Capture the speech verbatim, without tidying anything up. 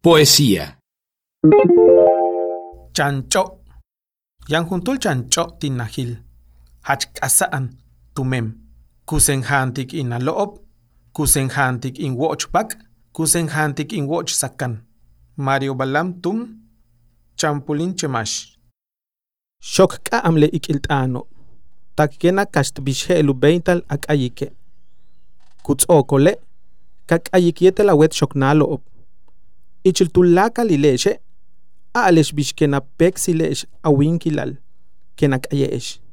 Poesía. Chancho. Yan juntul chancho tinahil. Hachkasaan tumem. Kusenhantik in aloob. Kusenhantik in watchback. Kusenhantik in watch sakan. Mario Balam tum. Champulin chemash. Shok ka amle ikiltano. Takkena kastbishe elubeintal ak ayike. Kuts okole. Kak ayikiete la wet shoknalo op. Ichiltulaka lileche. Alesh bishkena pexilesh awinkilal. Kenak ayesh.